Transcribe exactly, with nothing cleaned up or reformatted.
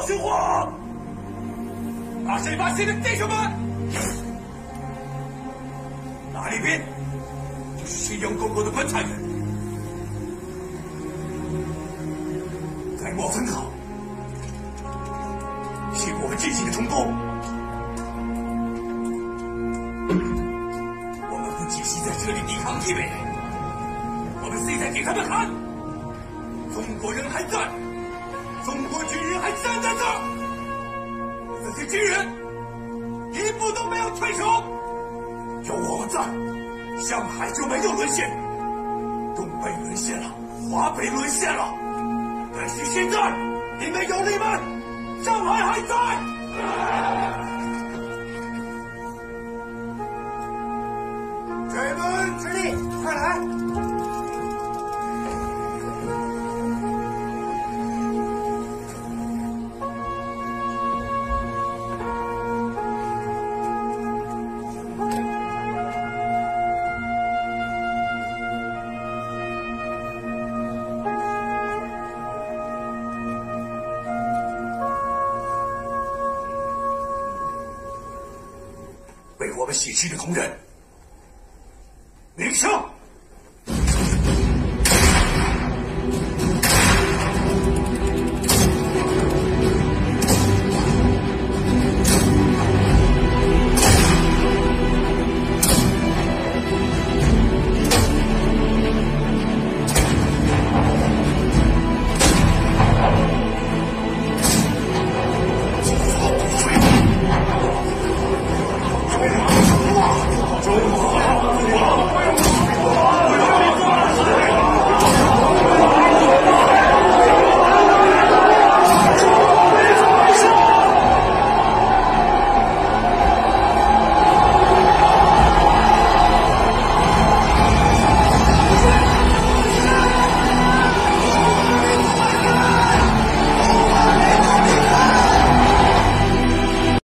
生活。拿谁把谁的弟兄们，那里边就是信阳公国的观察员，在莫分号是我们进行的冲锋。我们不继续在这里抵抗敌人，我们现在给他们看，中国人还在，中国军人还站在这儿。这些军人一步都没有退守，有我们在，上海就没有沦陷，东北沦陷了，华北沦陷了，但是现在你们有你们，上海还在。追门之力，快来！为我们洗去的同仁，